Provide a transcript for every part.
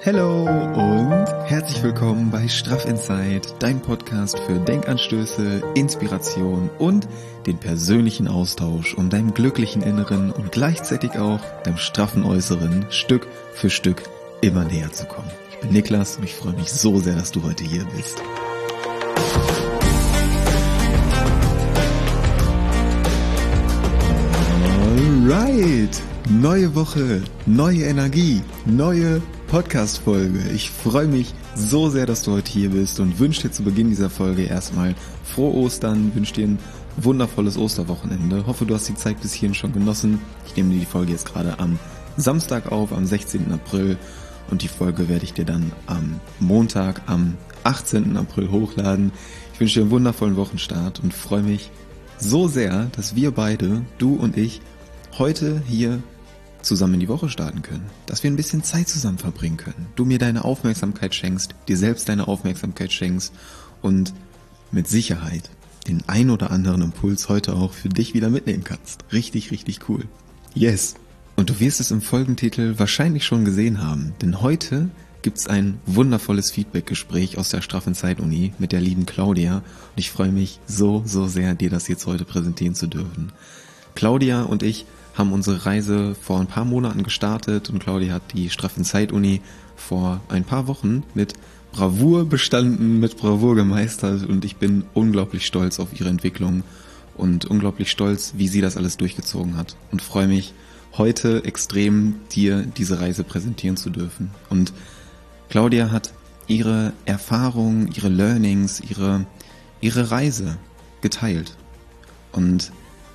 Hello und herzlich willkommen bei Straff Inside, dein Podcast für Denkanstöße, Inspiration und den persönlichen Austausch, um deinem glücklichen Inneren und gleichzeitig auch deinem straffen Äußeren Stück für Stück immer näher zu kommen. Ich bin Niklas und ich freue mich so sehr, dass du heute hier bist. Alright, neue Woche, neue Energie, neue Podcast-Folge. Ich freue mich so sehr, dass du heute hier bist und wünsche dir zu Beginn dieser Folge erstmal frohe Ostern, wünsche dir ein wundervolles Osterwochenende. Hoffe, du hast die Zeit bis hierhin schon genossen. Ich nehme dir die Folge jetzt gerade am Samstag auf, am 16. April und die Folge werde ich dir dann am Montag, am 18. April hochladen. Ich wünsche dir einen wundervollen Wochenstart und freue mich so sehr, dass wir beide, du und ich, heute hier zusammen in die Woche starten können, dass wir ein bisschen Zeit zusammen verbringen können, du mir deine Aufmerksamkeit schenkst, dir selbst deine Aufmerksamkeit schenkst und mit Sicherheit den ein oder anderen Impuls heute auch für dich wieder mitnehmen kannst. Richtig, richtig cool. Yes! Und du wirst es im Folgentitel wahrscheinlich schon gesehen haben, denn heute gibt's ein wundervolles Feedback-Gespräch aus der Straff Inside Uni mit der lieben Claudia und ich freue mich so sehr, dir das jetzt heute präsentieren zu dürfen. Claudia und ich haben unsere Reise vor ein paar Monaten gestartet und Claudia hat die Straff Inside Uni vor ein paar Wochen mit Bravour bestanden, mit Bravour gemeistert und ich bin unglaublich stolz auf ihre Entwicklung und unglaublich stolz, wie sie das alles durchgezogen hat und freue mich heute extrem, dir diese Reise präsentieren zu dürfen. Und Claudia hat ihre Erfahrungen, ihre Learnings, ihre Reise geteilt und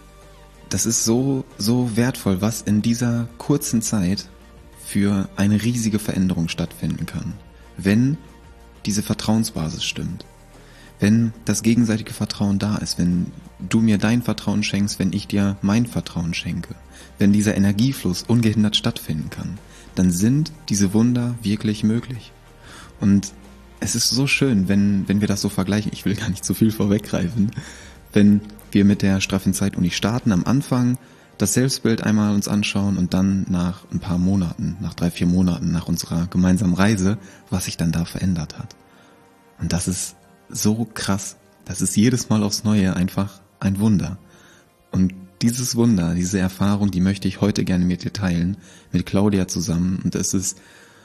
das ist so wertvoll, was in dieser kurzen Zeit für eine riesige Veränderung stattfinden kann, wenn diese Vertrauensbasis stimmt, wenn das gegenseitige Vertrauen da ist, wenn du mir dein Vertrauen schenkst, wenn ich dir mein Vertrauen schenke, wenn dieser Energiefluss ungehindert stattfinden kann, dann sind diese Wunder wirklich möglich. Und es ist so schön, wenn wir das so vergleichen, ich will gar nicht zu viel vorweggreifen, wenn wir mit der Straff Inside Uni starten, am Anfang das Selbstbild einmal uns anschauen und dann nach ein paar Monaten, nach 3-4 Monaten nach unserer gemeinsamen Reise, was sich dann da verändert hat. Und das ist so krass. Das ist jedes Mal aufs Neue einfach ein Wunder. Und dieses Wunder, diese Erfahrung, die möchte ich heute gerne mit dir teilen, mit Claudia zusammen. Und es ist,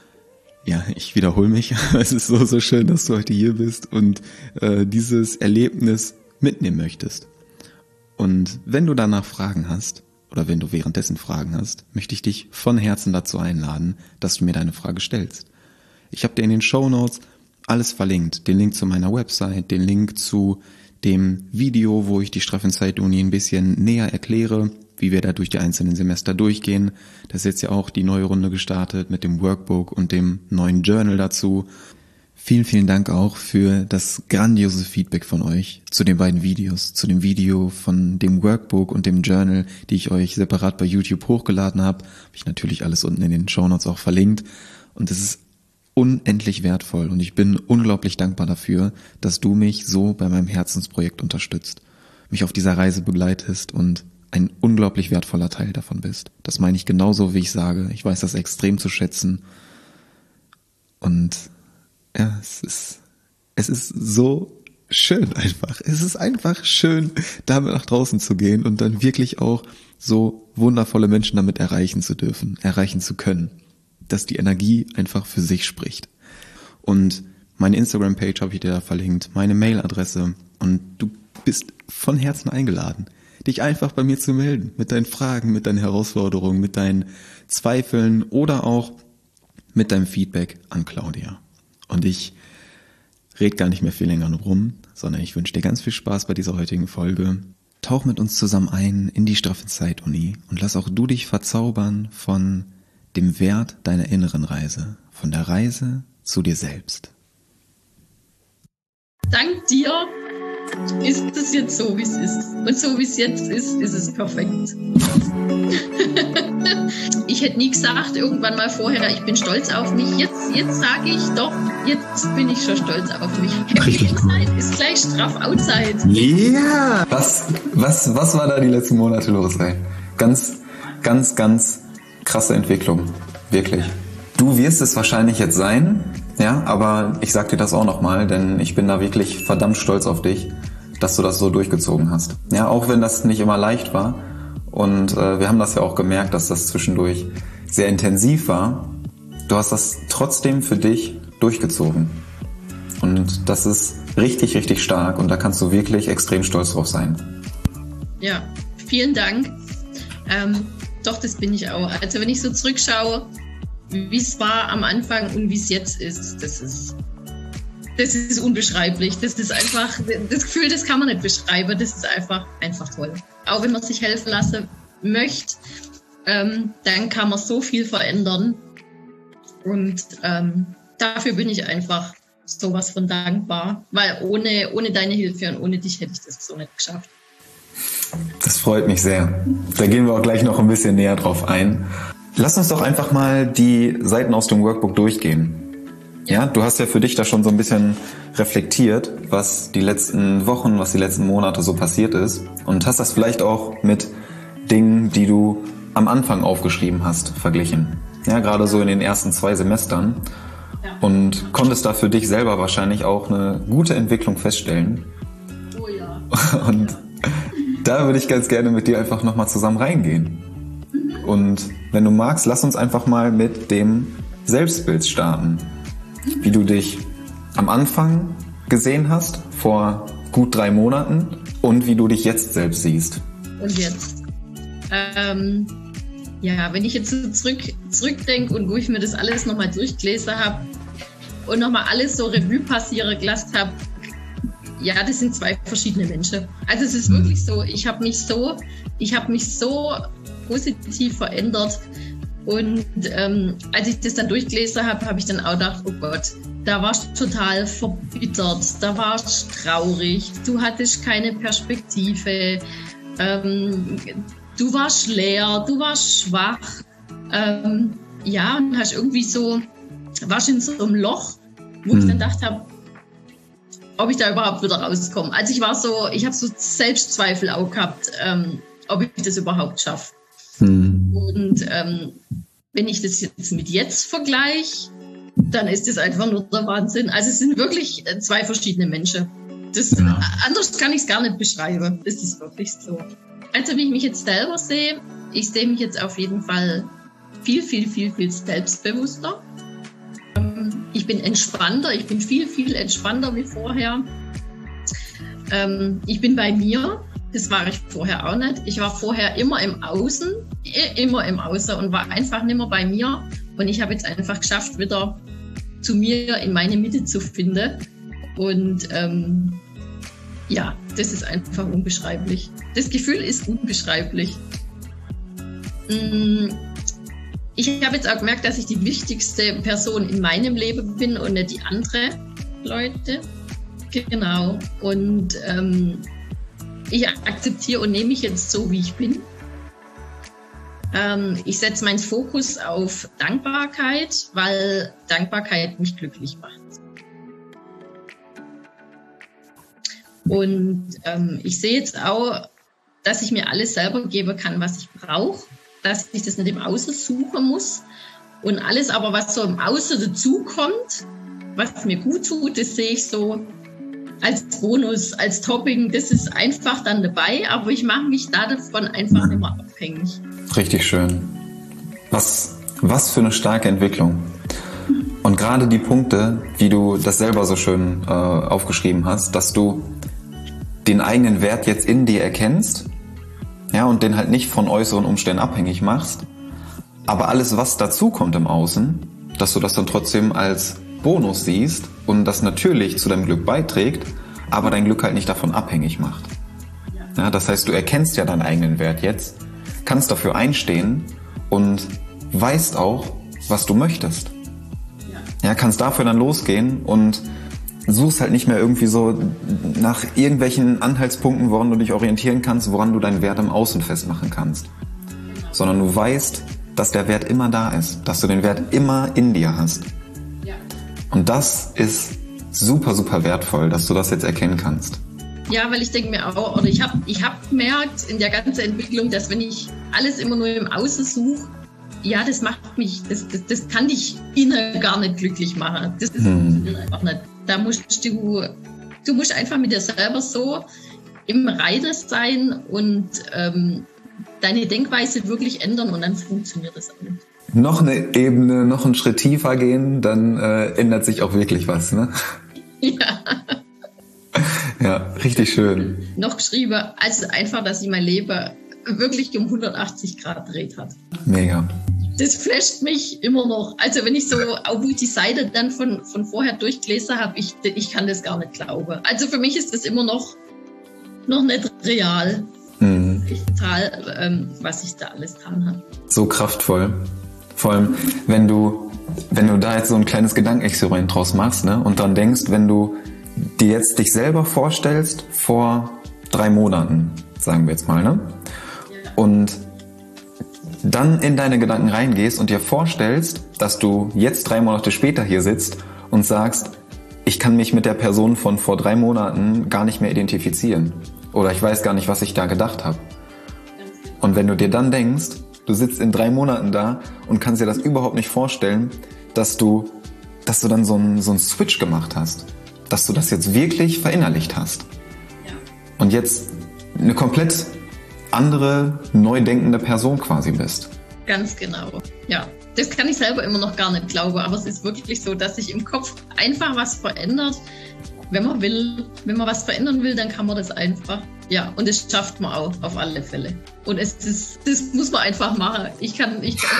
ja, ich wiederhole mich, aber es ist so schön, dass du heute hier bist und dieses Erlebnis mitnehmen möchtest. Und wenn du danach Fragen hast, oder wenn du währenddessen Fragen hast, möchte ich dich von Herzen dazu einladen, dass du mir deine Frage stellst. Ich habe dir in den Shownotes alles verlinkt, den Link zu meiner Website, den Link zu dem Video, wo ich die Straff Inside Uni ein bisschen näher erkläre, wie wir da durch die einzelnen Semester durchgehen. Da ist jetzt ja auch die neue Runde gestartet mit dem Workbook und dem neuen Journal dazu. Vielen Dank auch für das grandiose Feedback von euch zu den beiden Videos, zu dem Video von dem Workbook und dem Journal, die ich euch separat bei YouTube hochgeladen habe. Habe ich natürlich alles unten in den Shownotes auch verlinkt und es ist unendlich wertvoll und ich bin unglaublich dankbar dafür, dass du mich so bei meinem Herzensprojekt unterstützt, mich auf dieser Reise begleitest und ein unglaublich wertvoller Teil davon bist. Das meine ich genauso, wie ich sage. Ich weiß das extrem zu schätzen und ja, es ist so schön einfach. Es ist einfach schön, damit nach draußen zu gehen und dann wirklich auch so wundervolle Menschen damit erreichen zu dürfen, erreichen zu können. Dass die Energie einfach für sich spricht. Und meine Instagram-Page habe ich dir da verlinkt, meine Mailadresse und du bist von Herzen eingeladen, dich einfach bei mir zu melden, mit deinen Fragen, mit deinen Herausforderungen, mit deinen Zweifeln oder auch mit deinem Feedback an Claudia. Und ich rede gar nicht mehr viel länger rum, sondern ich wünsche dir ganz viel Spaß bei dieser heutigen Folge. Tauch mit uns zusammen ein in die Straff Inside Uni und lass auch du dich verzaubern von dem Wert deiner inneren Reise, von der Reise zu dir selbst. Dank dir ist es jetzt so, wie es ist. Und so, wie es jetzt ist, ist es perfekt. Ich hätte nie gesagt, irgendwann mal vorher, ich bin stolz auf mich. Jetzt sage ich doch, jetzt bin ich schon stolz auf mich. Happy Inside ist gleich straff Outside. Ja! Was war da die letzten Monate los, ey? Ganz krasse Entwicklung. Wirklich. Du wirst es wahrscheinlich jetzt sein, ja, aber ich sag dir das auch nochmal, denn ich bin da wirklich verdammt stolz auf dich, dass du das so durchgezogen hast. Ja, auch wenn das nicht immer leicht war. Und wir haben das ja auch gemerkt, dass das zwischendurch sehr intensiv war. Du hast das trotzdem für dich durchgezogen. Und das ist richtig, richtig stark und da kannst du wirklich extrem stolz drauf sein. Ja, vielen Dank. Doch, das bin ich auch. Also wenn ich so zurückschaue, wie es war am Anfang und wie es jetzt ist, das ist unbeschreiblich. Das ist einfach, das Gefühl, das kann man nicht beschreiben. Das ist einfach toll. Auch wenn man sich helfen lassen möchte, dann kann man so viel verändern. Und dafür bin ich einfach sowas von dankbar, weil ohne deine Hilfe und ohne dich hätte ich das so nicht geschafft. Das freut mich sehr. Da gehen wir auch gleich noch ein bisschen näher drauf ein. Lass uns doch einfach mal die Seiten aus dem Workbook durchgehen. Ja, du hast ja für dich da schon so ein bisschen reflektiert, was die letzten Wochen, was die letzten Monate so passiert ist und hast das vielleicht auch mit Dingen, die du am Anfang aufgeschrieben hast, verglichen. Ja, gerade so in den ersten 2 Semestern. Und konntest da für dich selber wahrscheinlich auch eine gute Entwicklung feststellen. Oh ja. Und da würde ich ganz gerne mit dir einfach nochmal zusammen reingehen. Und wenn du magst, lass uns einfach mal mit dem Selbstbild starten. Wie du dich am Anfang gesehen hast, vor gut 3 Monaten, und wie du dich jetzt selbst siehst. Und jetzt? Ja, wenn ich jetzt so zurückdenke und wo ich mir das alles nochmal durchgelesen habe und nochmal alles so Revue passieren gelassen habe, ja, das sind 2 verschiedene Menschen. Also es ist wirklich so, ich habe mich so positiv verändert und als ich das dann durchgelesen habe, habe ich dann auch gedacht, oh Gott, da warst du total verbittert, da warst du traurig, du hattest keine Perspektive, du warst leer, du warst schwach, ja, und hast irgendwie so, warst in so einem Loch, wo ich dann gedacht habe, ob ich da überhaupt wieder rauskomme. Also ich habe so Selbstzweifel auch gehabt, ob ich das überhaupt schaffe. Und wenn ich das jetzt mit jetzt vergleiche, dann ist das einfach nur der Wahnsinn. Also es sind wirklich 2 verschiedene Menschen. Anders kann ich es gar nicht beschreiben. Das ist wirklich so. Also wie ich mich jetzt selber sehe, ich sehe mich jetzt auf jeden Fall viel, viel, viel, viel selbstbewusster. Ich bin entspannter, ich bin viel, viel entspannter wie vorher. Ich bin bei mir, das war ich vorher auch nicht. Ich war vorher immer im Außen und war einfach nicht mehr bei mir. Und ich habe jetzt einfach geschafft, wieder zu mir in meine Mitte zu finden. Und ja, das ist einfach unbeschreiblich. Das Gefühl ist unbeschreiblich. Ich habe jetzt auch gemerkt, dass ich die wichtigste Person in meinem Leben bin und nicht die anderen Leute. Genau. Und ich akzeptiere und nehme mich jetzt so, wie ich bin. Ich setze meinen Fokus auf Dankbarkeit, weil Dankbarkeit mich glücklich macht. Und ich sehe jetzt auch, dass ich mir alles selber geben kann, was ich brauche, dass ich das nicht im Außen suchen muss. Und alles aber, was so im Außen dazukommt, was mir gut tut, das sehe ich so als Bonus, als Topping. Das ist einfach dann dabei, aber ich mache mich davon einfach nicht mehr abhängig. Richtig schön. Was für eine starke Entwicklung. Und gerade die Punkte, wie du das selber so schön aufgeschrieben hast, dass du den eigenen Wert jetzt in dir erkennst, ja, und den halt nicht von äußeren Umständen abhängig machst, aber alles, was dazu kommt im Außen, dass du das dann trotzdem als Bonus siehst und das natürlich zu deinem Glück beiträgt, aber dein Glück halt nicht davon abhängig macht. Ja, das heißt, du erkennst ja deinen eigenen Wert jetzt, kannst dafür einstehen und weißt auch, was du möchtest. Ja, kannst dafür dann losgehen und suchst halt nicht mehr irgendwie so nach irgendwelchen Anhaltspunkten, woran du dich orientieren kannst, woran du deinen Wert im Außen festmachen kannst. Sondern du weißt, dass der Wert immer da ist, dass du den Wert immer in dir hast. Und das ist super, super wertvoll, dass du das jetzt erkennen kannst. Ja, weil ich denke mir auch, oder ich hab gemerkt in der ganzen Entwicklung, dass wenn ich alles immer nur im Außen suche, ja, das macht mich, das kann dich innen gar nicht glücklich machen. Das funktioniert einfach nicht. Da musst du musst einfach mit dir selber so im Reinen sein und deine Denkweise wirklich ändern und dann funktioniert das auch nicht. Noch eine Ebene, noch einen Schritt tiefer gehen, dann ändert sich auch wirklich was, ne? Ja. Ja, richtig schön. Noch geschrieben, also einfach, dass sich mein Leben wirklich um 180 Grad dreht hat. Mega. Das flasht mich immer noch. Also wenn ich so auch die Seite dann von vorher durchgelesen habe, ich kann das gar nicht glauben. Also für mich ist das immer noch nicht real. Total, was ich da alles dran habe. So kraftvoll. Vor allem, wenn du da jetzt so ein kleines Gedankenexperiment draus machst, ne, und dann denkst, wenn du dir jetzt dich selber vorstellst vor 3 Monaten, sagen wir jetzt mal, ne? Ja. Und dann in deine Gedanken reingehst und dir vorstellst, dass du jetzt 3 Monate später hier sitzt und sagst, ich kann mich mit der Person von vor 3 Monaten gar nicht mehr identifizieren. Oder ich weiß gar nicht, was ich da gedacht habe. Und wenn du dir dann denkst, du sitzt in 3 Monaten da und kannst dir das überhaupt nicht vorstellen, dass du dann so einen Switch gemacht hast. Dass du das jetzt wirklich verinnerlicht hast. Ja. Und jetzt eine komplett andere, neu denkende Person quasi bist. Ganz genau, ja. Das kann ich selber immer noch gar nicht glauben, aber es ist wirklich so, dass sich im Kopf einfach was verändert. Wenn man was verändern will, dann kann man das einfach. Ja, und das schafft man auch, auf alle Fälle. Und das muss man einfach machen. Das kann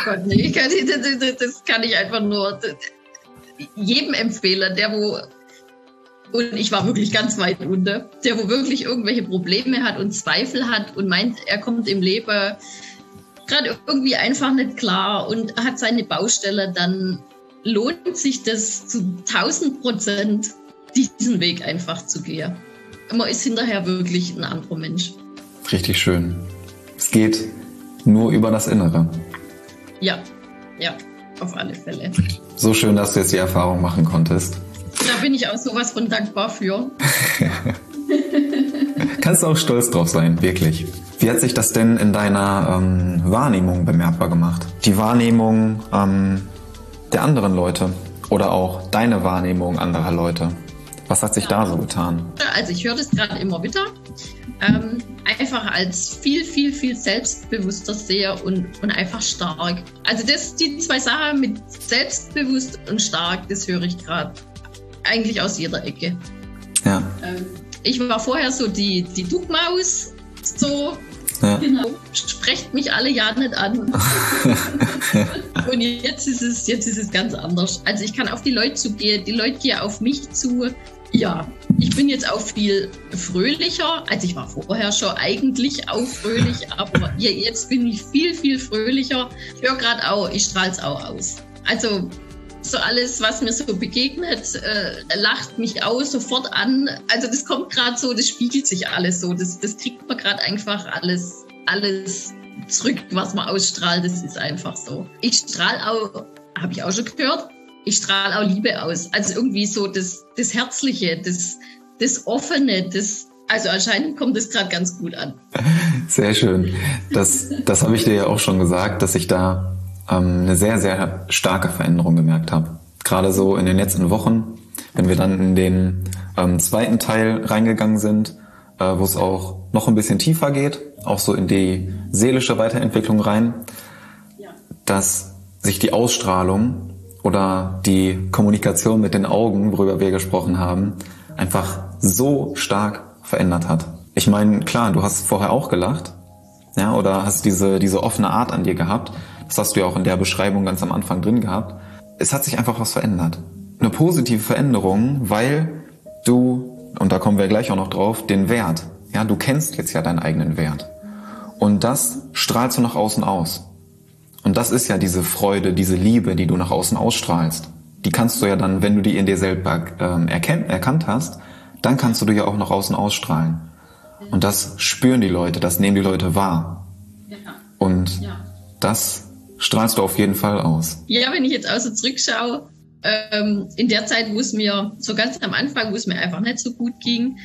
ich einfach nur jedem empfehlen, und ich war wirklich ganz weit unten, der wo wirklich irgendwelche Probleme hat und Zweifel hat und meint, er kommt im Leben gerade irgendwie einfach nicht klar und hat seine Baustelle, dann lohnt sich das zu 1000%, diesen Weg einfach zu gehen. Man ist hinterher wirklich ein anderer Mensch. Richtig schön. Es geht nur über das Innere. Ja, auf alle Fälle. So schön, dass du jetzt die Erfahrung machen konntest. Da bin ich auch sowas von dankbar für. Kannst du auch stolz drauf sein, wirklich. Wie hat sich das denn in deiner Wahrnehmung bemerkbar gemacht? Die Wahrnehmung der anderen Leute oder auch deine Wahrnehmung anderer Leute? Was hat sich da so getan? Also ich höre das gerade immer wieder. Einfach als viel, viel, viel selbstbewusster sehe und einfach stark. Also die 2 Sachen mit selbstbewusst und stark, das höre ich gerade eigentlich aus jeder Ecke. Ja. Ich war vorher so die Duckmaus, so, ja. Genau, sprecht mich alle ja nicht an. Und jetzt ist es ganz anders. Also ich kann auf die Leute zugehen, die Leute gehen auf mich zu. Ja, ich bin jetzt auch viel fröhlicher. Also ich war vorher schon eigentlich auch fröhlich, aber jetzt bin ich viel, viel fröhlicher. Ich höre gerade auch, ich strahle es auch aus. Also so alles, was mir so begegnet, lacht mich auch sofort an. Also das kommt gerade so, das spiegelt sich alles so. Das kriegt man gerade einfach alles zurück, was man ausstrahlt. Das ist einfach so. Ich strahle auch, habe ich auch schon gehört, ich strahle auch Liebe aus. Also irgendwie so das Herzliche, das Offene, also anscheinend kommt das gerade ganz gut an. Sehr schön. Das habe ich dir ja auch schon gesagt, dass ich da eine sehr, sehr starke Veränderung gemerkt habe. Gerade so in den letzten Wochen, wenn wir dann in den 2. Teil reingegangen sind, wo es auch noch ein bisschen tiefer geht, auch so in die seelische Weiterentwicklung rein, dass sich die Ausstrahlung oder die Kommunikation mit den Augen, worüber wir gesprochen haben, einfach so stark verändert hat. Ich meine, klar, du hast vorher auch gelacht, ja, oder hast diese offene Art an dir gehabt. Das hast du ja auch in der Beschreibung ganz am Anfang drin gehabt. Es hat sich einfach was verändert. Eine positive Veränderung, weil du, und da kommen wir gleich auch noch drauf, den Wert. Ja, du kennst jetzt ja deinen eigenen Wert. Und das strahlst du nach außen aus. Und das ist ja diese Freude, diese Liebe, die du nach außen ausstrahlst. Die kannst du ja dann, wenn du die in dir selber erkannt hast, dann kannst du die ja auch nach außen ausstrahlen. Und das spüren die Leute, das nehmen die Leute wahr. Und das strahlst du auf jeden Fall aus. Ja, wenn ich jetzt auch so zurückschaue, in der Zeit, wo es mir, so ganz am Anfang, wo es mir einfach nicht so gut ging,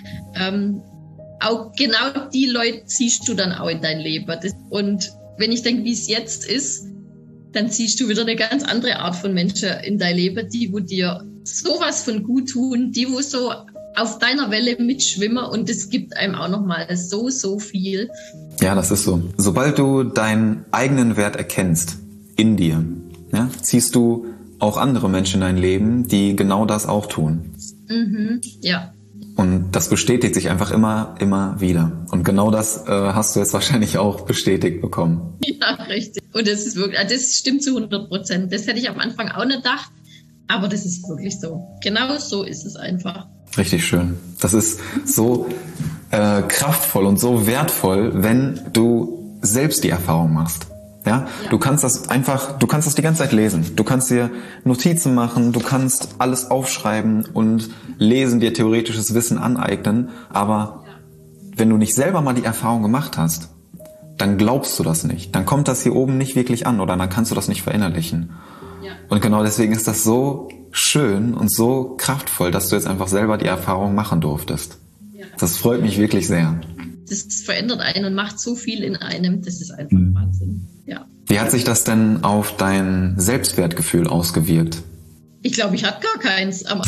auch genau die Leute ziehst du dann auch in dein Leben. Und wenn ich denke, wie es jetzt ist, dann ziehst du wieder eine ganz andere Art von Menschen in dein Leben, die wo dir sowas von gut tun, die wo so auf deiner Welle mitschwimmen und es gibt einem auch nochmal so viel. Ja, das ist so. Sobald du deinen eigenen Wert erkennst in dir, ja, ziehst du auch andere Menschen in dein Leben, die genau das auch tun. Ja. Und das bestätigt sich einfach immer wieder. Und genau das hast du jetzt wahrscheinlich auch bestätigt bekommen. Ja, richtig. Und das ist wirklich, das stimmt zu 100%. Das hätte ich am Anfang auch nicht gedacht, aber das ist wirklich so. Genau so ist es einfach. Richtig schön. Das ist so kraftvoll und so wertvoll, wenn du selbst die Erfahrung machst. Ja? Du kannst das die ganze Zeit lesen. Du kannst dir Notizen machen, du kannst alles aufschreiben und lesen, dir theoretisches Wissen aneignen. Aber wenn du nicht selber mal die Erfahrung gemacht hast, dann glaubst du das nicht. Dann kommt das hier oben nicht wirklich an oder dann kannst du das nicht verinnerlichen. Ja. Und genau deswegen ist das so schön und so kraftvoll, dass du jetzt einfach selber die Erfahrung machen durftest. Ja. Das freut mich wirklich sehr. Das verändert einen und macht so viel in einem. Das ist einfach Wahnsinn. Ja. Wie hat sich das denn auf dein Selbstwertgefühl ausgewirkt? Ich glaube, ich hatte gar keins am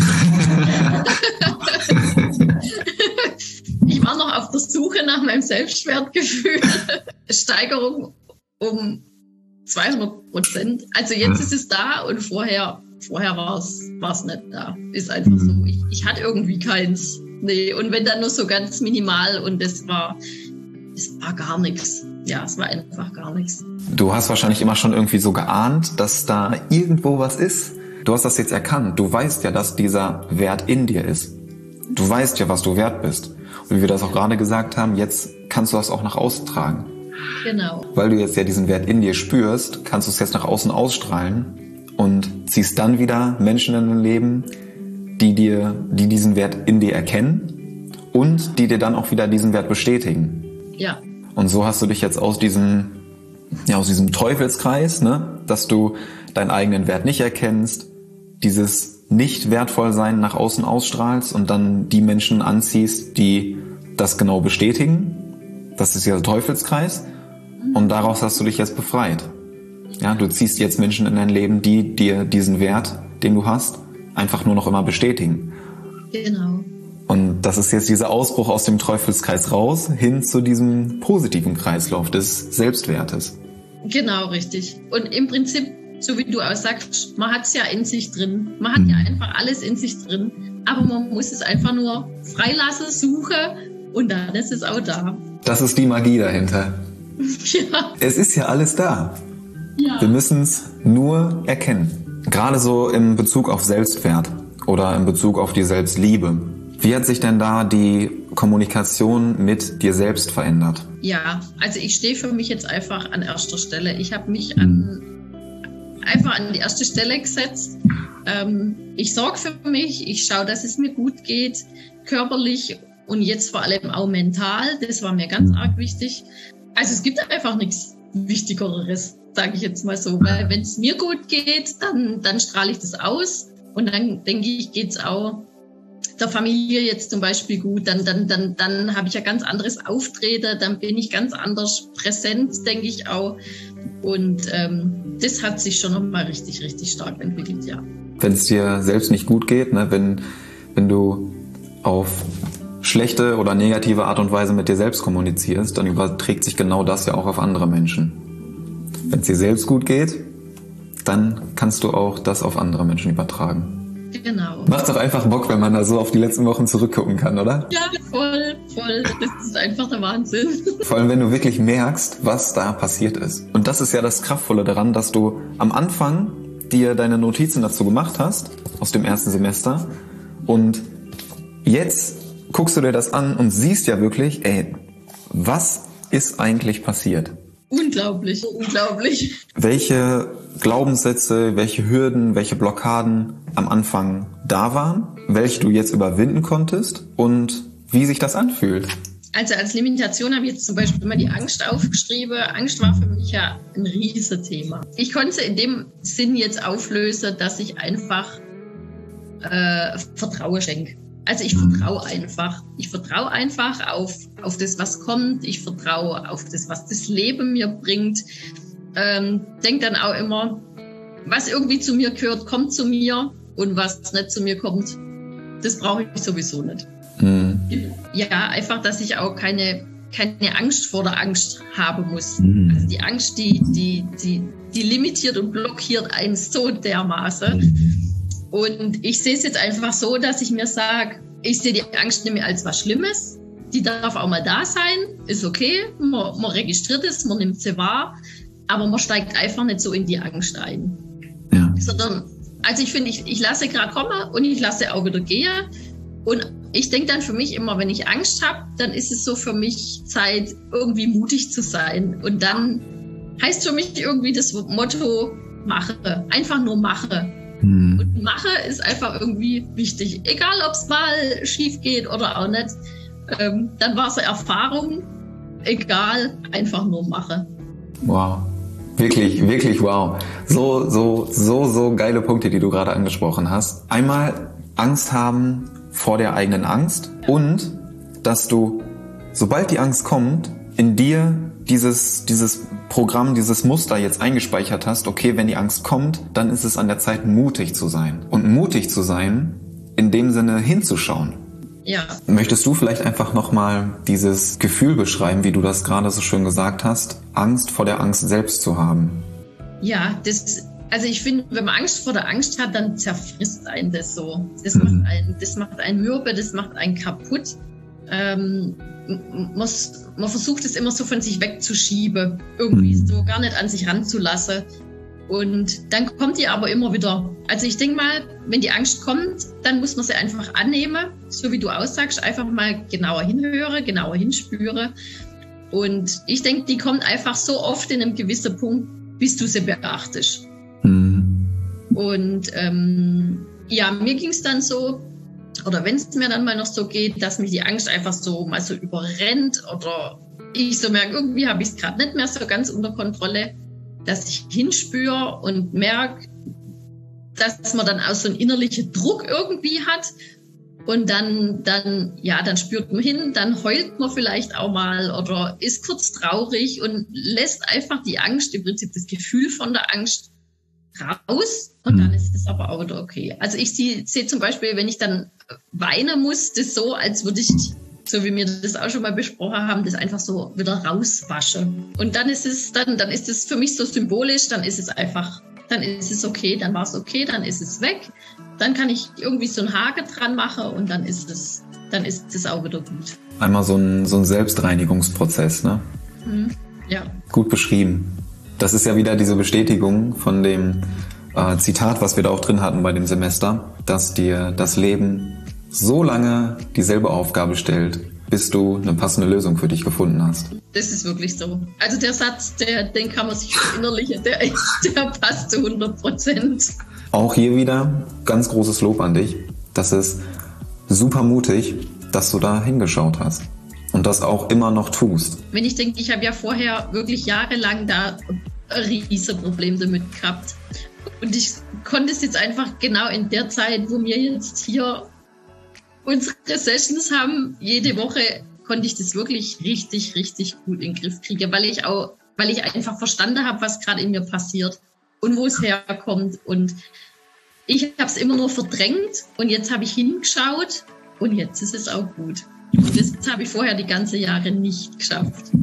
Ich war noch auf der Suche nach meinem Selbstwertgefühl. Steigerung um 200%. Also jetzt ist es da und vorher war es nicht da. Ist einfach so. Ich hatte irgendwie keins. Nee, und wenn dann nur so ganz minimal und es war gar nichts. Ja, es war einfach gar nichts. Du hast wahrscheinlich immer schon irgendwie so geahnt, dass da irgendwo was ist. Du hast das jetzt erkannt. Du weißt ja, dass dieser Wert in dir ist. Du weißt ja, was du wert bist. Und wie wir das auch gerade gesagt haben, jetzt kannst du das auch nach außen tragen. Genau. Weil du jetzt ja diesen Wert in dir spürst, kannst du es jetzt nach außen ausstrahlen und ziehst dann wieder Menschen in dein Leben, die diesen Wert in dir erkennen und die dir dann auch wieder diesen Wert bestätigen. Ja. Und so hast du dich jetzt aus diesem Teufelskreis, ne, dass du deinen eigenen Wert nicht erkennst, dieses Nicht-Wertvollsein nach außen ausstrahlst und dann die Menschen anziehst, die das genau bestätigen. Das ist ja der Teufelskreis. Und daraus hast du dich jetzt befreit. Ja, du ziehst jetzt Menschen in dein Leben, die dir diesen Wert, den du hast, einfach nur noch immer bestätigen. Genau. Und das ist jetzt dieser Ausbruch aus dem Teufelskreis raus, hin zu diesem positiven Kreislauf des Selbstwertes. Genau, richtig. Und im Prinzip, so wie du auch sagst, man hat es ja in sich drin. Man hat ja einfach alles in sich drin. Aber man muss es einfach nur freilassen, suchen und dann ist es auch da. Das ist die Magie dahinter. Ja. Es ist ja alles da. Ja. Wir müssen es nur erkennen. Gerade so in Bezug auf Selbstwert oder in Bezug auf die Selbstliebe. Wie hat sich denn da die Kommunikation mit dir selbst verändert? Ja, also ich stehe für mich jetzt einfach an erster Stelle. Ich habe mich einfach an die erste Stelle gesetzt. Ich sorge für mich, ich schaue, dass es mir gut geht, körperlich und jetzt vor allem auch mental. Das war mir ganz arg wichtig. Also es gibt einfach nichts Wichtigeres, sage ich jetzt mal so. Weil wenn es mir gut geht, dann strahle ich das aus. Und dann denke ich, geht es auch der Familie jetzt zum Beispiel gut. Dann habe ich ein ganz anderes Auftreten, dann bin ich ganz anders präsent, denke ich auch. Und das hat sich schon nochmal richtig, richtig stark entwickelt, ja. Wenn es dir selbst nicht gut geht, ne, wenn du auf schlechte oder negative Art und Weise mit dir selbst kommunizierst, dann überträgt sich genau das ja auch auf andere Menschen. Wenn es dir selbst gut geht, dann kannst du auch das auf andere Menschen übertragen. Genau. Macht doch einfach Bock, wenn man da so auf die letzten Wochen zurückgucken kann, oder? Ja, voll. Das ist einfach der Wahnsinn. Vor allem, wenn du wirklich merkst, was da passiert ist. Und das ist ja das Kraftvolle daran, dass du am Anfang dir deine Notizen dazu gemacht hast, aus dem ersten Semester. Und jetzt guckst du dir das an und siehst ja wirklich, was ist eigentlich passiert? Unglaublich. Welche Glaubenssätze, welche Hürden, welche Blockaden am Anfang da waren, welche du jetzt überwinden konntest und wie sich das anfühlt. Also als Limitation habe ich jetzt zum Beispiel immer die Angst aufgeschrieben. Angst war für mich ja ein riesiges Thema. Ich konnte in dem Sinn jetzt auflösen, dass ich einfach Vertrauen schenke. Also ich vertraue einfach. Ich vertraue einfach auf das, was kommt. Ich vertraue auf das, was das Leben mir bringt. denke dann auch immer, was irgendwie zu mir gehört, kommt zu mir und was nicht zu mir kommt, das brauche ich sowieso nicht. Ja, einfach, dass ich auch keine Angst vor der Angst haben muss. Also die Angst, die limitiert und blockiert einen so dermaßen. Und ich sehe es jetzt einfach so, dass ich mir sage, ich sehe die Angst nicht mehr als was Schlimmes. Die darf auch mal da sein, ist okay. Man registriert es, man nimmt sie wahr, aber man steigt einfach nicht so in die Angst ein. Ja. Sondern, also ich finde, ich lasse gerade kommen und ich lasse auch wieder gehen. Und ich denke dann für mich immer, wenn ich Angst habe, dann ist es so für mich Zeit, irgendwie mutig zu sein. Und dann heißt für mich irgendwie das Motto, mache. Einfach nur mache. Und mache ist einfach irgendwie wichtig. Egal, ob es mal schief geht oder auch nicht. Dann war es eine Erfahrung. Egal, einfach nur mache. Wow. Wirklich, wirklich wow. So geile Punkte, die du gerade angesprochen hast. Einmal Angst haben vor der eigenen Angst und dass du, sobald die Angst kommt, in dir dieses Programm, dieses Muster jetzt eingespeichert hast, okay, wenn die Angst kommt, dann ist es an der Zeit, mutig zu sein. Und mutig zu sein, in dem Sinne hinzuschauen. Ja. Möchtest du vielleicht einfach nochmal dieses Gefühl beschreiben, wie du das gerade so schön gesagt hast, Angst vor der Angst selbst zu haben? Ja, also ich finde, wenn man Angst vor der Angst hat, dann zerfrisst einen das so. Das macht einen mürbe, das macht einen kaputt. Man versucht es immer so von sich wegzuschieben, irgendwie so gar nicht an sich ranzulassen. Und dann kommt die aber immer wieder. Also ich denke mal, wenn die Angst kommt, dann muss man sie einfach annehmen, so wie du aussagst, einfach mal genauer hinhören, genauer hinspüren. Und ich denke, die kommt einfach so oft in einem gewissen Punkt, bis du sie beachtest. Und ja, mir ging es dann so, oder wenn es mir dann mal noch so geht, dass mich die Angst einfach so mal so überrennt oder ich so merke, irgendwie habe ich es gerade nicht mehr so ganz unter Kontrolle, dass ich hinspüre und merke, dass man dann auch so einen innerlichen Druck irgendwie hat und dann spürt man hin, dann heult man vielleicht auch mal oder ist kurz traurig und lässt einfach die Angst, im Prinzip das Gefühl von der Angst raus und dann ist es aber auch wieder okay. Also ich sehe zum Beispiel, wenn ich dann weinen muss, das so, als würde ich, so wie wir das auch schon mal besprochen haben, das einfach so wieder rauswaschen. Und dann ist es für mich so symbolisch, dann ist es einfach, dann ist es okay, dann war es okay, dann ist es weg. Dann kann ich irgendwie so einen Haken dran machen und dann ist es auch wieder gut. Einmal so ein Selbstreinigungsprozess, ne? Ja. Gut beschrieben. Das ist ja wieder diese Bestätigung von dem Zitat, was wir da auch drin hatten bei dem Semester, dass dir das Leben so lange dieselbe Aufgabe stellt, bis du eine passende Lösung für dich gefunden hast. Das ist wirklich so. Also der Satz, den kann man sich verinnerlichen, der passt zu 100%. Auch hier wieder ganz großes Lob an dich. Das ist super mutig, dass du da hingeschaut hast und das auch immer noch tust. Wenn ich denke, ich habe ja vorher wirklich jahrelang da ein riesen Problem damit gehabt. Und ich konnte es jetzt einfach genau in der Zeit, wo wir jetzt hier unsere Sessions haben, jede Woche konnte ich das wirklich richtig, richtig gut in den Griff kriegen, weil ich einfach verstanden habe, was gerade in mir passiert und wo es herkommt. Und ich habe es immer nur verdrängt und jetzt habe ich hingeschaut und jetzt ist es auch gut. Und das habe ich vorher die ganzen Jahre nicht geschafft.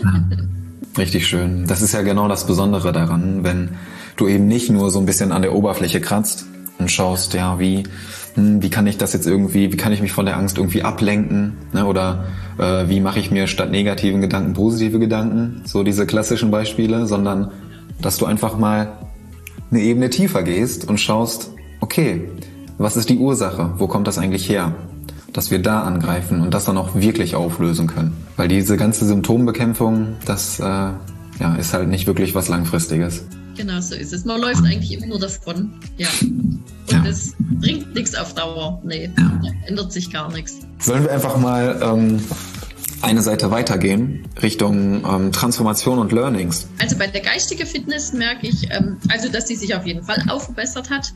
Richtig schön. Das ist ja genau das Besondere daran, wenn du eben nicht nur so ein bisschen an der Oberfläche kratzt und schaust, ja, wie kann ich das jetzt irgendwie, wie kann ich mich von der Angst irgendwie ablenken, ne? Oder wie mache ich mir statt negativen Gedanken positive Gedanken, so diese klassischen Beispiele, sondern dass du einfach mal eine Ebene tiefer gehst und schaust, okay, was ist die Ursache, wo kommt das eigentlich her? Dass wir da angreifen und das dann auch wirklich auflösen können. Weil diese ganze Symptombekämpfung, das ist halt nicht wirklich was Langfristiges. Genau so ist es. Man läuft eigentlich immer nur davon. Ja. Und das bringt nichts auf Dauer. Nee, da ändert sich gar nichts. Sollen wir einfach mal eine Seite weitergehen, Richtung Transformation und Learnings? Also bei der geistigen Fitness merke ich, dass die sich auf jeden Fall aufgebessert hat.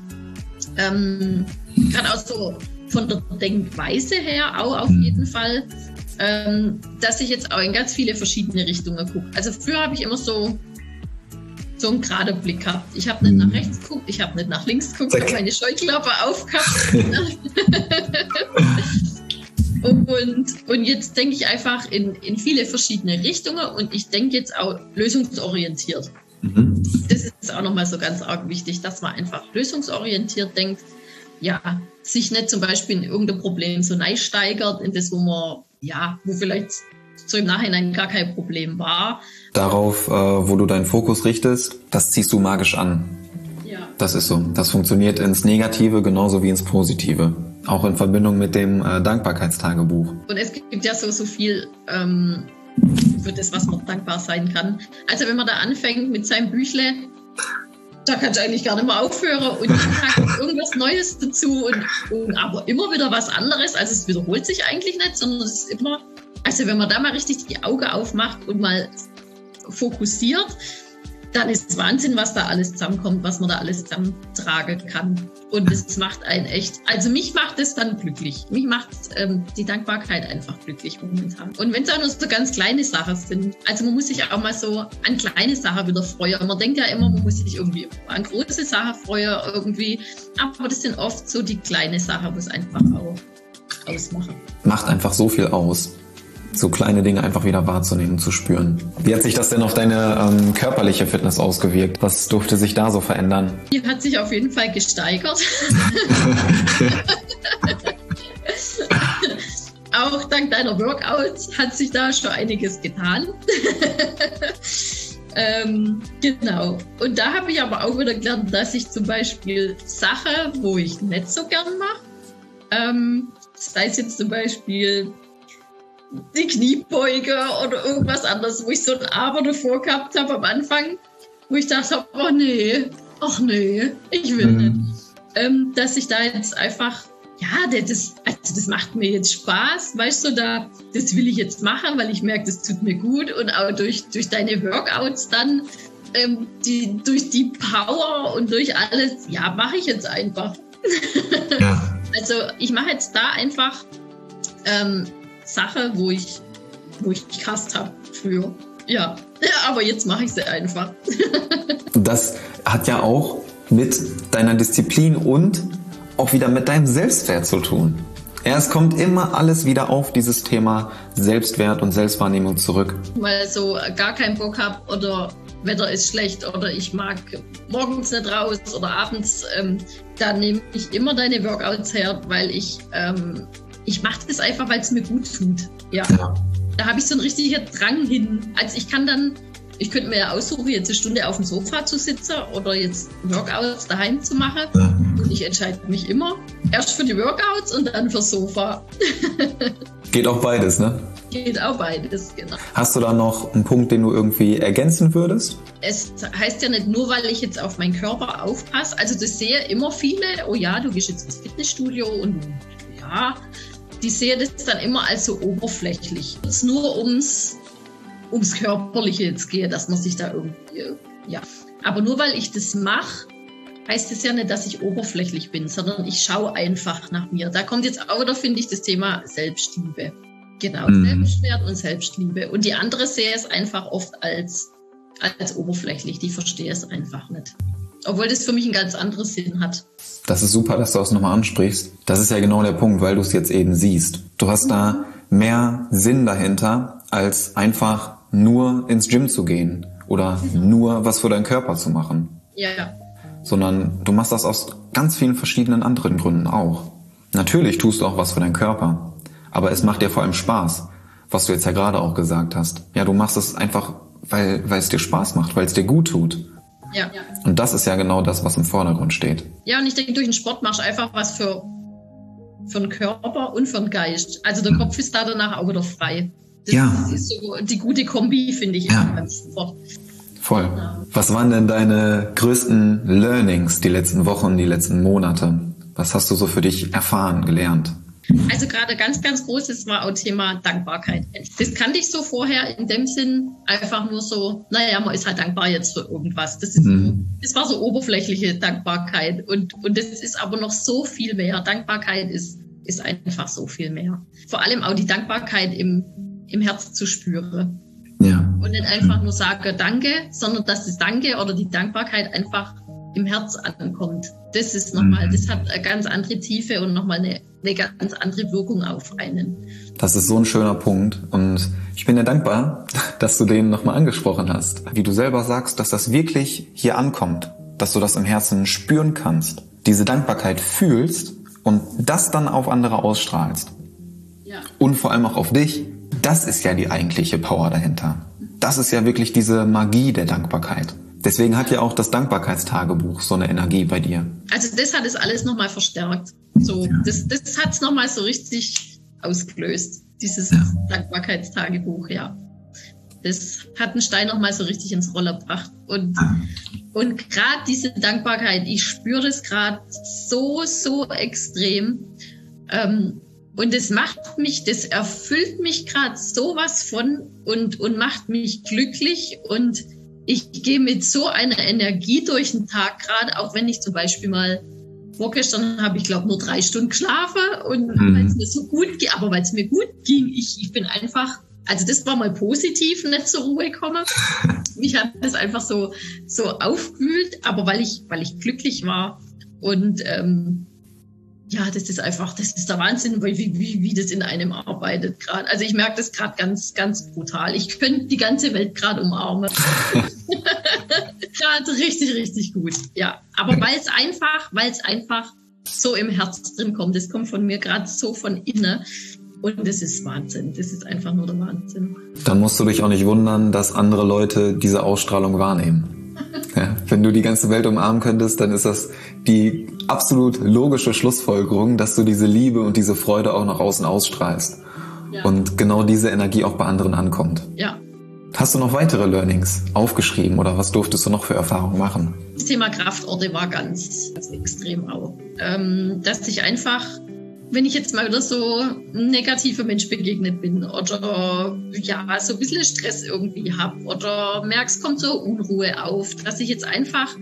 Gerade auch so von der Denkweise her auch auf jeden Fall, dass ich jetzt auch in ganz viele verschiedene Richtungen gucke. Also früher habe ich immer so so einen geraden Blick gehabt. Ich habe nicht nach rechts geguckt, ich habe nicht nach links geguckt, ich habe meine Scheuklappe aufgehabt. Und jetzt denke ich einfach in viele verschiedene Richtungen und ich denke jetzt auch lösungsorientiert. Das ist auch nochmal so ganz arg wichtig, dass man einfach lösungsorientiert denkt. Ja, sich nicht zum Beispiel in irgendein Problem so steigert, in das, wo vielleicht so im Nachhinein gar kein Problem war. Darauf, wo du deinen Fokus richtest, das ziehst du magisch an. Ja. Das ist so. Das funktioniert ins Negative genauso wie ins Positive. Auch in Verbindung mit dem Dankbarkeitstagebuch. Und es gibt ja so viel für das, was man dankbar sein kann. Also wenn man da anfängt mit seinem Büchle, da kannst du eigentlich gar nicht mehr aufhören und jeden Tag irgendwas Neues dazu und aber immer wieder was anderes. Also es wiederholt sich eigentlich nicht, sondern es ist immer, also wenn man da mal richtig die Augen aufmacht und mal fokussiert, dann ist es Wahnsinn, was da alles zusammenkommt, was man da alles zusammentragen kann. Und das macht einen echt, also mich macht es dann glücklich. Mich macht die Dankbarkeit einfach glücklich momentan. Und wenn es auch nur so ganz kleine Sachen sind, also man muss sich auch mal so an kleine Sachen wieder freuen. Man denkt ja immer, man muss sich irgendwie an große Sachen freuen irgendwie. Aber das sind oft so die kleinen Sachen, wo es einfach auch ausmachen. Macht einfach so viel aus. So kleine Dinge einfach wieder wahrzunehmen, zu spüren. Wie hat sich das denn auf deine körperliche Fitness ausgewirkt? Was durfte sich da so verändern? Die hat sich auf jeden Fall gesteigert. Auch dank deiner Workouts hat sich da schon einiges getan. Genau. Und da habe ich aber auch wieder gelernt, dass ich zum Beispiel Sachen, wo ich nicht so gern mache, sei es jetzt zum Beispiel die Kniebeuge oder irgendwas anderes, wo ich so ein Aber davor gehabt habe am Anfang, wo ich dachte, oh nee, ach nee, ich will nicht. Dass ich da jetzt einfach, ja, das macht mir jetzt Spaß, weißt du, das will ich jetzt machen, weil ich merke, das tut mir gut und auch durch deine Workouts dann, durch die Power und durch alles, ja, mache ich jetzt einfach. Ja. Also ich mache jetzt da einfach Sache, wo ich gehasst habe früher. Ja, aber jetzt mache ich sie einfach. Das hat ja auch mit deiner Disziplin und auch wieder mit deinem Selbstwert zu tun. Ja, es kommt immer alles wieder auf dieses Thema Selbstwert und Selbstwahrnehmung zurück. Weil so gar keinen Bock habe oder Wetter ist schlecht oder ich mag morgens nicht raus oder abends, da nehme ich immer deine Workouts her, weil ich mache das einfach, weil es mir gut tut. Ja. Da habe ich so einen richtigen Drang hin. Also ich könnte mir ja aussuchen, jetzt eine Stunde auf dem Sofa zu sitzen oder jetzt Workouts daheim zu machen. Ja. Und ich entscheide mich immer erst für die Workouts und dann fürs Sofa. Geht auch beides, ne? Geht auch beides, genau. Hast du da noch einen Punkt, den du irgendwie ergänzen würdest? Es heißt ja nicht nur, weil ich jetzt auf meinen Körper aufpasse. Also das sehe immer viele, oh ja, du gehst jetzt ins Fitnessstudio und ja, die sehen das dann immer als so oberflächlich. Es nur ums Körperliche jetzt geht, dass man sich da irgendwie, ja. Aber nur weil ich das mache, heißt es ja nicht, dass ich oberflächlich bin, sondern ich schaue einfach nach mir. Da kommt jetzt auch wieder, finde ich, das Thema Selbstliebe. Genau, Selbstwert und Selbstliebe. Und die andere sehe es einfach oft als oberflächlich. Die verstehe es einfach nicht. Obwohl das für mich einen ganz anderen Sinn hat. Das ist super, dass du das nochmal ansprichst. Das ist ja genau der Punkt, weil du es jetzt eben siehst. Du hast da mehr Sinn dahinter, als einfach nur ins Gym zu gehen oder nur was für deinen Körper zu machen. Ja. Sondern du machst das aus ganz vielen verschiedenen anderen Gründen auch. Natürlich tust du auch was für deinen Körper, aber es macht dir vor allem Spaß, was du jetzt ja gerade auch gesagt hast. Ja, du machst es einfach, weil es dir Spaß macht, weil es dir gut tut. Ja. Und das ist ja genau das, was im Vordergrund steht. Ja, und ich denke, durch den Sport machst du einfach was für den Körper und für den Geist. Also der Kopf ist da danach auch wieder frei. Das ist so die gute Kombi, finde ich, beim Sport. Voll. Ja. Was waren denn deine größten Learnings die letzten Wochen, die letzten Monate? Was hast du so für dich erfahren, gelernt? Also gerade ganz, ganz großes war auch Thema Dankbarkeit. Das kannte ich so vorher in dem Sinn einfach nur so, naja, man ist halt dankbar jetzt für irgendwas. Das war so oberflächliche Dankbarkeit und das ist aber noch so viel mehr. Dankbarkeit ist einfach so viel mehr. Vor allem auch die Dankbarkeit im Herz zu spüren. Ja. Und nicht einfach nur sage Danke, sondern dass das Danke oder die Dankbarkeit einfach im Herz ankommt. Das ist nochmal, das hat eine ganz andere Tiefe und nochmal eine ganz andere Wirkung auf einen. Das ist so ein schöner Punkt und ich bin dir dankbar, dass du den nochmal angesprochen hast. Wie du selber sagst, dass das wirklich hier ankommt, dass du das im Herzen spüren kannst, diese Dankbarkeit fühlst und das dann auf andere ausstrahlst. Ja. Und vor allem auch auf dich. Das ist ja die eigentliche Power dahinter. Das ist ja wirklich diese Magie der Dankbarkeit. Deswegen hat ja auch das Dankbarkeitstagebuch so eine Energie bei dir. Also das hat es alles nochmal verstärkt. So, das hat es nochmal so richtig ausgelöst, dieses Dankbarkeitstagebuch, ja. Das hat einen Stein nochmal so richtig ins Rollen gebracht. Und gerade diese Dankbarkeit, ich spüre das gerade so extrem. Und das das erfüllt mich gerade sowas von und macht mich glücklich und ich gehe mit so einer Energie durch den Tag gerade, auch wenn ich zum Beispiel mal vorgestern habe ich glaube nur 3 Stunden geschlafen und weil es mir so gut ging, aber weil es mir gut ging, ich bin einfach, also das war mal positiv, nicht zur Ruhe gekommen. Mich hat das einfach so aufgewühlt, aber weil ich glücklich war und ja, das ist der Wahnsinn, wie das in einem arbeitet gerade. Also ich merke das gerade ganz, ganz brutal. Ich könnte die ganze Welt gerade umarmen. Gerade richtig, richtig gut. Ja, aber weil es einfach so im Herz drin kommt. Das kommt von mir gerade so von innen. Und das ist Wahnsinn. Das ist einfach nur der Wahnsinn. Dann musst du dich auch nicht wundern, dass andere Leute diese Ausstrahlung wahrnehmen. Ja, wenn du die ganze Welt umarmen könntest, dann ist das die absolut logische Schlussfolgerung, dass du diese Liebe und diese Freude auch nach außen ausstrahlst. Ja. Und genau diese Energie auch bei anderen ankommt. Ja. Hast du noch weitere Learnings aufgeschrieben oder was durftest du noch für Erfahrungen machen? Das Thema Kraftorte war ganz, ganz extrem auch. Dass ich einfach, wenn ich jetzt mal wieder so ein negativer Mensch begegnet bin oder ja, so ein bisschen Stress irgendwie habe oder merke, es kommt so Unruhe auf, dass ich jetzt einfach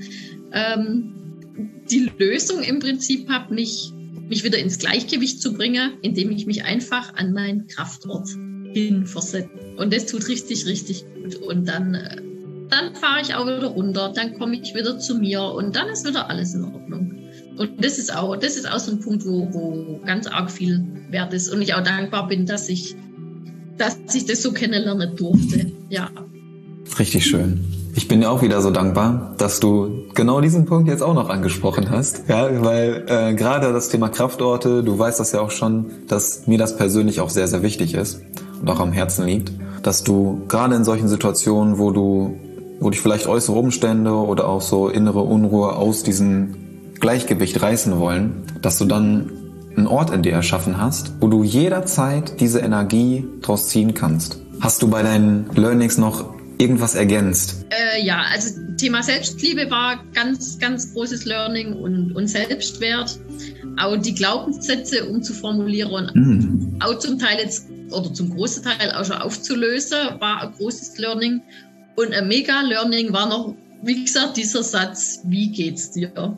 die Lösung im Prinzip habe, mich wieder ins Gleichgewicht zu bringen, indem ich mich einfach an meinen Kraftort hinversetze. Und das tut richtig, richtig gut. Und dann fahre ich auch wieder runter, dann komme ich wieder zu mir und dann ist wieder alles in Ordnung. Und das ist auch so ein Punkt, wo ganz arg viel wert ist. Und ich auch dankbar bin, dass ich das so kennenlernen durfte. Ja. Richtig schön. Ich bin dir auch wieder so dankbar, dass du genau diesen Punkt jetzt auch noch angesprochen hast. Ja, weil gerade das Thema Kraftorte, du weißt das ja auch schon, dass mir das persönlich auch sehr, sehr wichtig ist und auch am Herzen liegt. Dass du gerade in solchen Situationen, wo dich vielleicht äußere Umstände oder auch so innere Unruhe aus diesem Gleichgewicht reißen wollen, dass du dann einen Ort in dir erschaffen hast, wo du jederzeit diese Energie draus ziehen kannst. Hast du bei deinen Learnings noch irgendwas ergänzt? Ja, also Thema Selbstliebe war ganz, ganz großes Learning und Selbstwert. Auch die Glaubenssätze umzuformulieren und auch zum Teil jetzt oder zum großen Teil auch schon aufzulösen, war ein großes Learning. Und ein Mega-Learning war noch, wie gesagt, dieser Satz, wie geht's dir?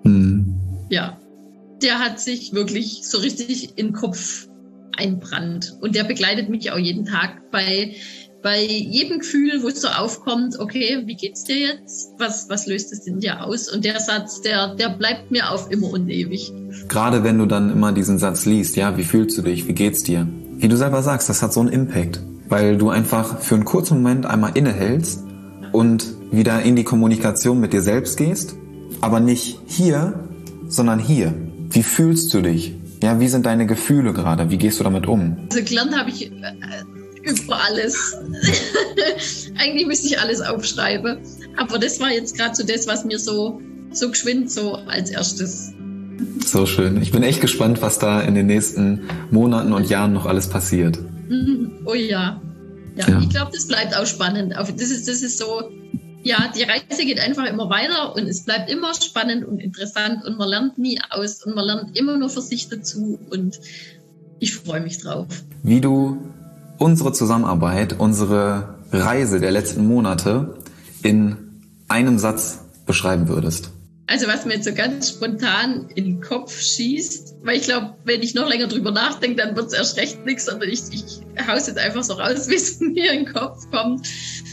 Ja, der hat sich wirklich so richtig in den Kopf einbrannt. Und der begleitet mich auch jeden Tag bei jedem Gefühl, wo es so aufkommt, okay, wie geht's dir jetzt? Was löst es in dir aus? Und der Satz, der bleibt mir auf immer und ewig. Gerade wenn du dann immer diesen Satz liest, ja, wie fühlst du dich? Wie geht's dir? Wie du selber sagst, das hat so einen Impact, weil du einfach für einen kurzen Moment einmal innehältst und wieder in die Kommunikation mit dir selbst gehst, aber nicht hier, sondern hier. Wie fühlst du dich? Ja, wie sind deine Gefühle gerade? Wie gehst du damit um? Also gelernt habe ich über alles. Eigentlich müsste ich alles aufschreiben. Aber das war jetzt gerade so das, was mir so geschwind so als erstes. So schön. Ich bin echt gespannt, was da in den nächsten Monaten und Jahren noch alles passiert. Oh ja. Ja. Ich glaube, das bleibt auch spannend. Das ist so, ja, die Reise geht einfach immer weiter und es bleibt immer spannend und interessant und man lernt nie aus und man lernt immer nur für sich dazu und ich freue mich drauf. Wie du unsere Zusammenarbeit, unsere Reise der letzten Monate in einem Satz beschreiben würdest? Also was mir jetzt so ganz spontan in den Kopf schießt, weil ich glaube, wenn ich noch länger drüber nachdenke, dann wird es erst recht nichts, sondern ich hau's jetzt einfach so raus, wie es mir in den Kopf kommt.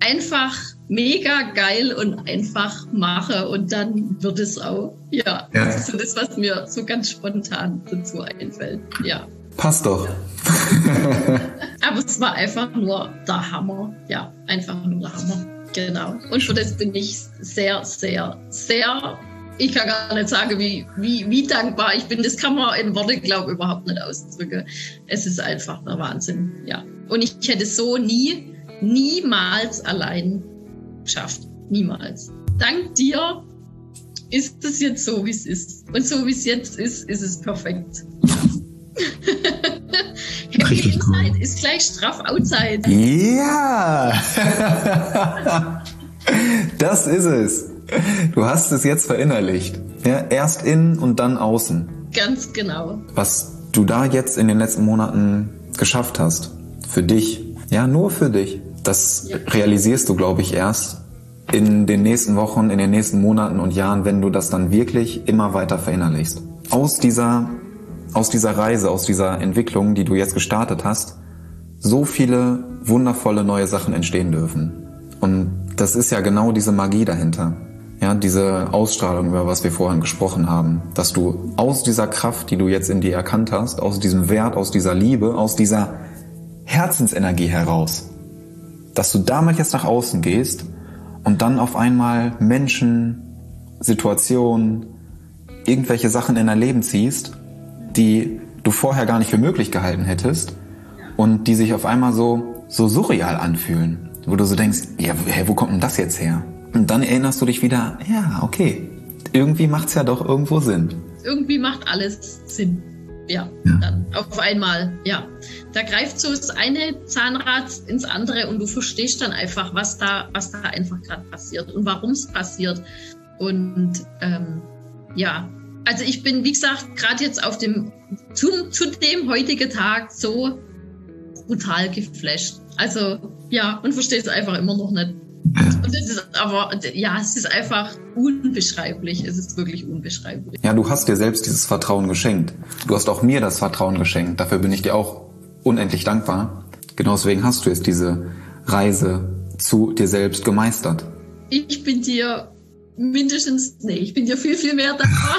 einfach mega geil und einfach mache und dann wird es auch. Ja, das ist so das, was mir so ganz spontan dazu einfällt. Ja. Passt doch. Aber es war einfach nur der Hammer. Ja, einfach nur der Hammer. Genau. Und für das bin ich sehr, sehr, sehr, ich kann gar nicht sagen, wie dankbar ich bin. Das kann man in Worte, glaube ich, überhaupt nicht ausdrücken. Es ist einfach der Wahnsinn. Ja. Und ich hätte so niemals allein geschafft. Niemals. Dank dir ist es jetzt so, wie es ist. Und so, wie es jetzt ist, ist es perfekt. Happy Inside ist gleich straff Outside. Ja! Das ist es. Du hast es jetzt verinnerlicht. Ja, erst innen und dann außen. Ganz genau. Was du da jetzt in den letzten Monaten geschafft hast, für dich, ja, nur für dich, das realisierst du, glaube ich, erst in den nächsten Wochen, in den nächsten Monaten und Jahren, wenn du das dann wirklich immer weiter verinnerlichst. Aus dieser Reise, aus dieser Entwicklung, die du jetzt gestartet hast, so viele wundervolle neue Sachen entstehen dürfen. Und das ist ja genau diese Magie dahinter. Ja, diese Ausstrahlung, über was wir vorhin gesprochen haben, dass du aus dieser Kraft, die du jetzt in dir erkannt hast, aus diesem Wert, aus dieser Liebe, aus dieser Herzensenergie heraus, dass du damit jetzt nach außen gehst und dann auf einmal Menschen, Situationen, irgendwelche Sachen in dein Leben ziehst, die du vorher gar nicht für möglich gehalten hättest und die sich auf einmal so surreal anfühlen, wo du so denkst, ja, wo kommt denn das jetzt her? Und dann erinnerst du dich wieder, ja, okay, irgendwie macht's ja doch irgendwo Sinn. Irgendwie macht alles Sinn. Ja, dann auf einmal, ja. Da greift so das eine Zahnrad ins andere und du verstehst dann einfach, was da einfach gerade passiert und warum es passiert. Und ja, also ich bin, wie gesagt, gerade jetzt auf dem zu dem heutigen Tag so brutal geflasht. Also ja, und verstehe es einfach immer noch nicht. Und es ist aber, ja, es ist einfach unbeschreiblich. Es ist wirklich unbeschreiblich. Ja, du hast dir selbst dieses Vertrauen geschenkt. Du hast auch mir das Vertrauen geschenkt. Dafür bin ich dir auch unendlich dankbar. Genau deswegen hast du jetzt diese Reise zu dir selbst gemeistert. Ich bin dir ich bin dir viel, viel mehr dankbar.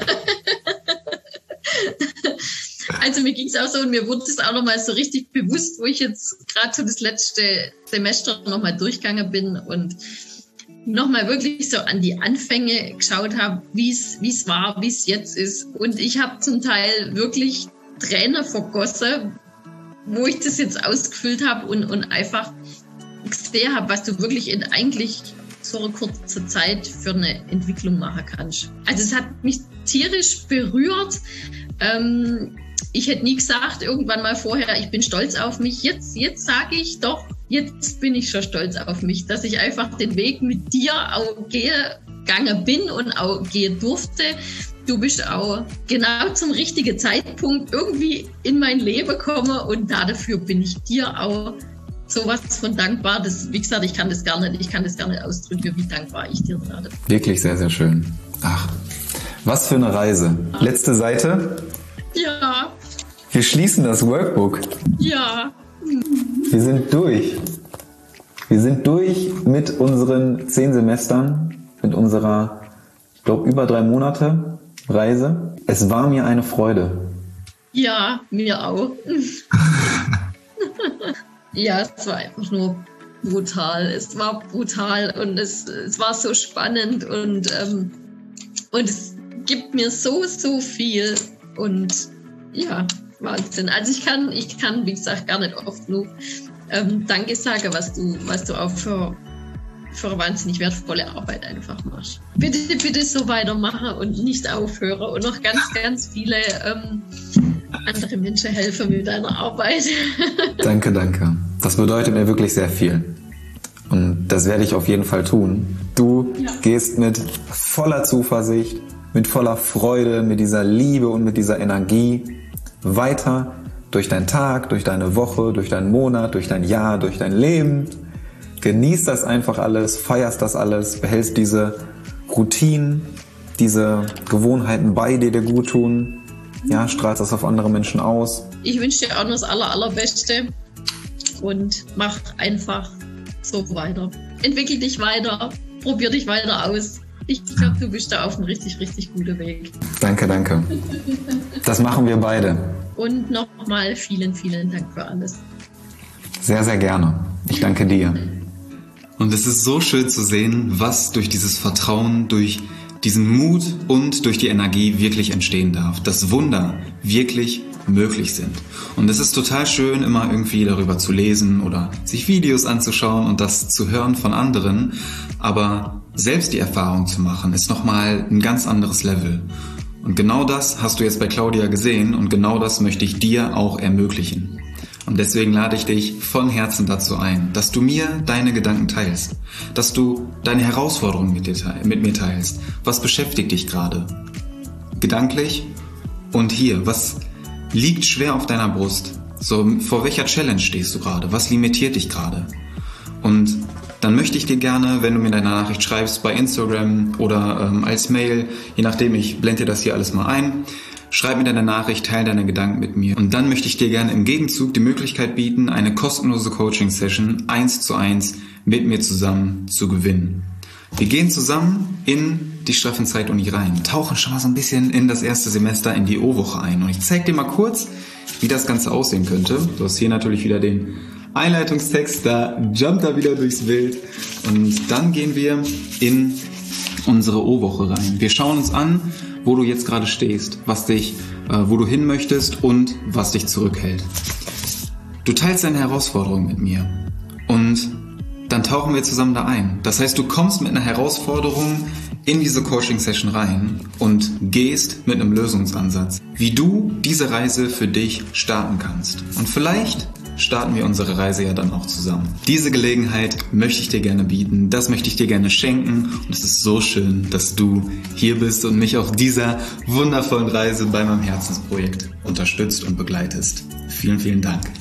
Also mir ging es auch so und mir wurde es auch nochmal so richtig bewusst, wo ich jetzt gerade so das letzte Semester nochmal durchgegangen bin und nochmal wirklich so an die Anfänge geschaut habe, wie es war, wie es jetzt ist. Und ich habe zum Teil wirklich Tränen vergossen, wo ich das jetzt ausgefüllt habe und einfach gesehen habe, was du wirklich in eigentlich so einer kurzen Zeit für eine Entwicklung machen kannst. Also es hat mich tierisch berührt. Ich hätte nie gesagt, irgendwann mal vorher, ich bin stolz auf mich. Jetzt sage ich doch, jetzt bin ich schon stolz auf mich, dass ich einfach den Weg mit dir auch gegangen bin und auch gehen durfte. Du bist auch genau zum richtigen Zeitpunkt irgendwie in mein Leben gekommen und dafür bin ich dir auch sowas von dankbar. Das, wie gesagt, ich kann das gar nicht ausdrücken, wie dankbar ich dir gerade bin. Wirklich sehr, sehr schön. Ach, was für eine Reise. Letzte Seite. Ja. Wir schließen das Workbook. Ja. Wir sind durch. Wir sind durch mit unseren 10 Semestern, mit unserer, ich glaube, über 3 Monate Reise. Es war mir eine Freude. Ja, mir auch. Ja, es war einfach nur brutal. Es war brutal und es war so spannend und es gibt mir so viel und ja, Wahnsinn. Also ich kann, wie gesagt, gar nicht oft genug Danke sagen, was du auch für eine wahnsinnig wertvolle Arbeit einfach machst. Bitte so weitermachen und nicht aufhören und noch ganz, ganz viele andere Menschen helfen mit deiner Arbeit. Danke. Das bedeutet mir wirklich sehr viel. Und das werde ich auf jeden Fall tun. Du gehst mit voller Zuversicht, mit voller Freude, mit dieser Liebe und mit dieser Energie weiter durch deinen Tag, durch deine Woche, durch deinen Monat, durch dein Jahr, durch dein Leben. Genießt das einfach alles, feierst das alles, behältst diese Routinen, diese Gewohnheiten bei dir gut tun. Ja, strahlst das auf andere Menschen aus. Ich wünsche dir auch nur das Allerbeste und mach einfach so weiter. Entwickel dich weiter, probier dich weiter aus. Ich glaube, du bist da auf einem richtig, richtig guten Weg. Danke. Das machen wir beide. Und nochmal vielen, vielen Dank für alles. Sehr, sehr gerne. Ich danke dir. Und es ist so schön zu sehen, was durch dieses Vertrauen, durch diesen Mut und durch die Energie wirklich entstehen darf. Dass Wunder wirklich möglich sind. Und es ist total schön, immer irgendwie darüber zu lesen oder sich Videos anzuschauen und das zu hören von anderen. Aber selbst die Erfahrung zu machen, ist nochmal ein ganz anderes Level. Und genau das hast du jetzt bei Claudia gesehen und genau das möchte ich dir auch ermöglichen. Und deswegen lade ich dich von Herzen dazu ein, dass du mir deine Gedanken teilst, dass du deine Herausforderungen mit mir teilst. Was beschäftigt dich gerade? Gedanklich und hier, was liegt schwer auf deiner Brust? So, vor welcher Challenge stehst du gerade? Was limitiert dich gerade? Und dann möchte ich dir gerne, wenn du mir deine Nachricht schreibst, bei Instagram oder als Mail, je nachdem, ich blende dir das hier alles mal ein, schreib mir deine Nachricht, teile deine Gedanken mit mir. Und dann möchte ich dir gerne im Gegenzug die Möglichkeit bieten, eine kostenlose Coaching-Session 1:1 mit mir zusammen zu gewinnen. Wir gehen zusammen in die Straffenzeit-Uni rein, tauchen schon mal so ein bisschen in das erste Semester in die O-Woche ein. Und ich zeige dir mal kurz, wie das Ganze aussehen könnte. Du hast hier natürlich wieder den Einleitungstext, da jumpt er wieder durchs Bild. Und dann gehen wir in unsere O-Woche rein. Wir schauen uns an, wo du jetzt gerade stehst, wo du hin möchtest und was dich zurückhält. Du teilst deine Herausforderung mit mir und dann tauchen wir zusammen da ein. Das heißt, du kommst mit einer Herausforderung in diese Coaching-Session rein und gehst mit einem Lösungsansatz, wie du diese Reise für dich starten kannst. Und vielleicht starten wir unsere Reise ja dann auch zusammen. Diese Gelegenheit möchte ich dir gerne bieten, das möchte ich dir gerne schenken und es ist so schön, dass du hier bist und mich auf dieser wundervollen Reise bei meinem Herzensprojekt unterstützt und begleitest. Vielen, vielen Dank.